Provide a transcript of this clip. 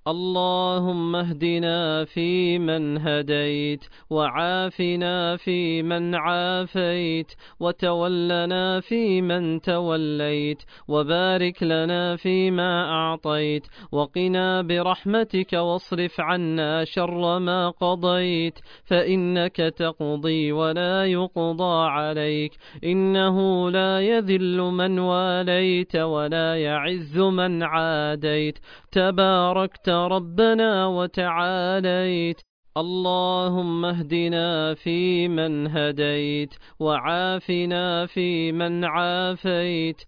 اللهم اهدنا فيمن هديت، وعافنا فيمن عافيت، وتولنا فيمن توليت، وبارك لنا فيما أعطيت، وقنا برحمتك واصرف عنا شر ما قضيت، فإنك تقضي ولا يقضى عليك، إنه لا يذل من واليت ولا يعز من عاديت، تباركت ربنا وتعاليت. اللهم اهدنا فيمن هديت، وعافنا فيمن عافيت،